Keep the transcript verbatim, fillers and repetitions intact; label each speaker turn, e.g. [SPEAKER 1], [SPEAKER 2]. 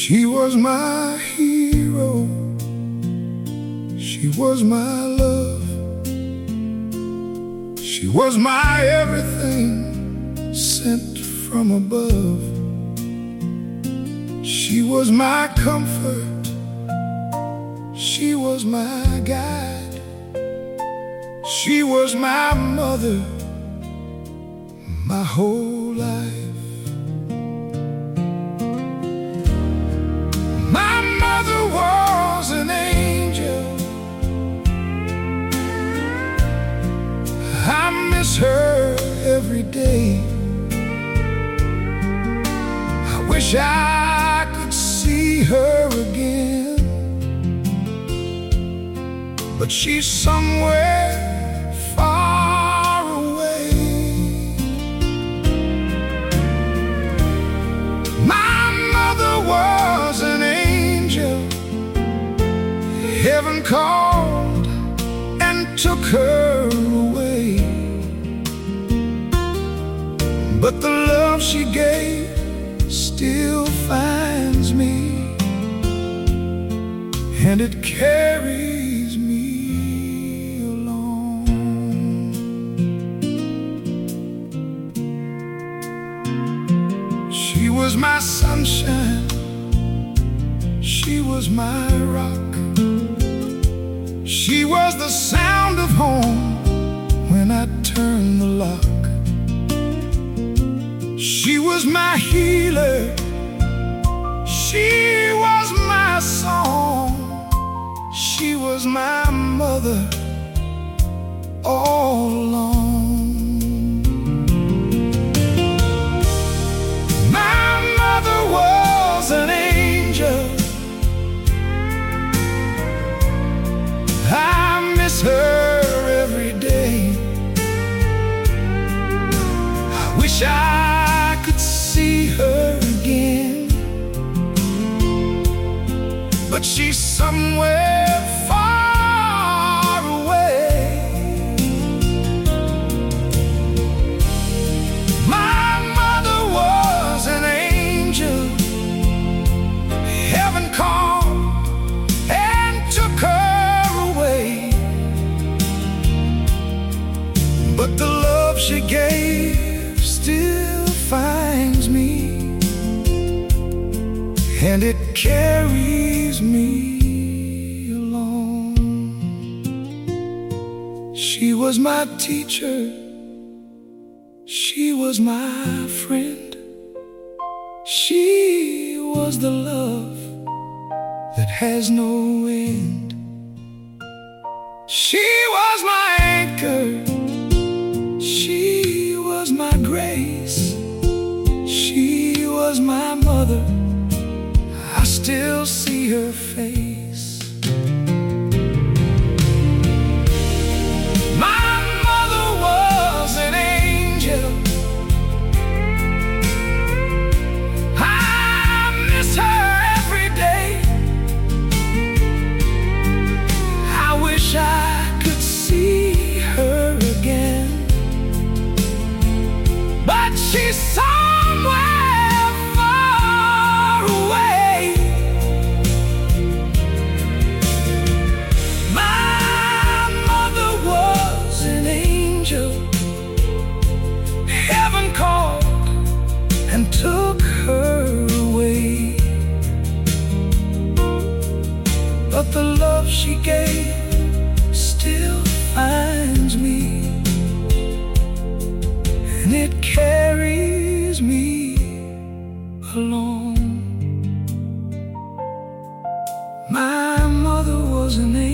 [SPEAKER 1] She was my hero, she was my love, she was my everything sent from above. She was my comfort, she was my guide, she was my mother, my whole life. My mother was an angel, I miss her every day. I wish I could see her again, but she's somewhere far away. My mother was an angel, heaven called and took her away. But the love she gave still finds me, and it carries me along. She was my sunshine, she was my rock, she was the sound of home when I turned the lock. She was my healer, she was my song, she was my mother all along. My mother was an angel, I miss her every day. I wish I could see her again, but she's somewhere far away. My mother was an angel, heaven called and took her away. But the love she gave still finds me, and it carries me along. She was my teacher, she was my friend, she was the love that has no end. She was my anchor, she was my grace, she was my mother, I still see her face. My mother was an angel, I miss her every day. I wish I could see her again, but she's somewhere far away. My mother was an angel, heaven called and took her away. But the love she gave still finds me, and it carries me along. My mother was an angel,